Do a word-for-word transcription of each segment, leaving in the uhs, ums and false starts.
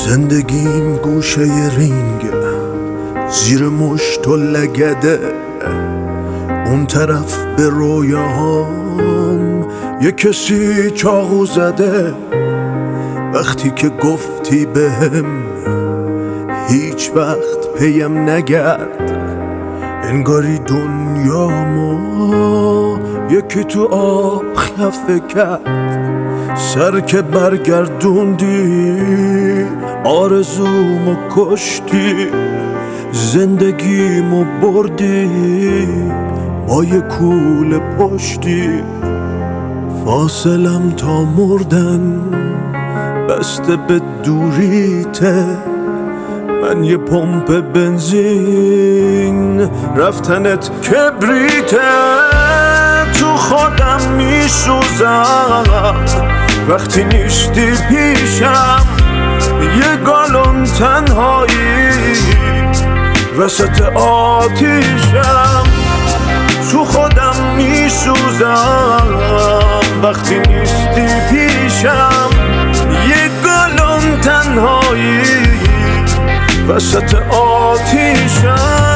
زندگیم گوشه رینگ، زیر مشت و لگده، اون طرف به رویاهام یه کسی چاقو زده. وقتی که گفتی بهم هیچ وقت پیم نگرد، انگاری دنیامو یکی تو آب خفه کرد. سر که برگردوندی آرزومو کشتی، زندگیمو بردی با یه کوله پشتی. فاصلم تا مردن بسته به دوریته، من یه پمپ بنزین رفتنت کبریته. تو خودم میسوزم وقتی نیستی پیشم، یه گالون تنهایی وسط آتیشم. تو خودم میسوزم وقتی نیستی پیشم، یه گالون تنهایی وسط آتیشم.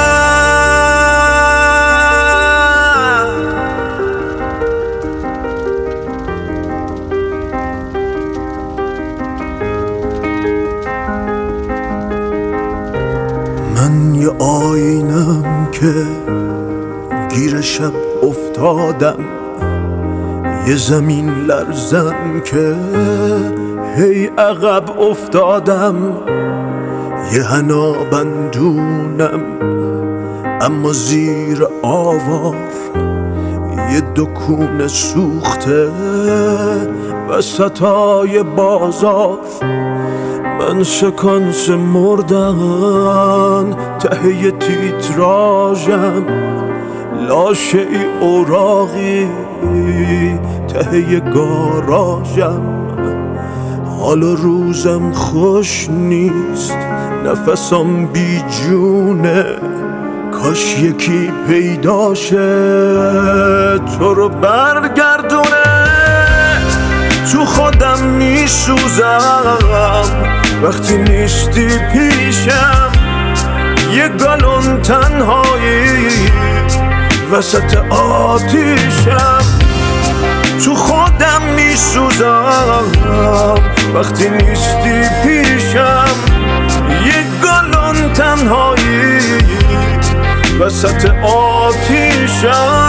من یه آینم که گیر شب افتادم، یه زمین لرزم که هی عقب افتادم. یه حنا بندونم اما زیر آوار، یه دکون سوخته وسطای بازار. من سکانس مردن ته تیتراژم، لاشه ای اوراقی ته گاراژم. حال و روزم خوش نیست، نفسم بی جونه، کاش یکی پیداشه تو رو برگردونه. تو خودم میسوزم وقتی نیستی پیشم، یه گالون تنهایی وسط آتیشم. تو خودم میسوزم وقتی نیستی پیشم، یه گالون تنهایی وسط آتیشم.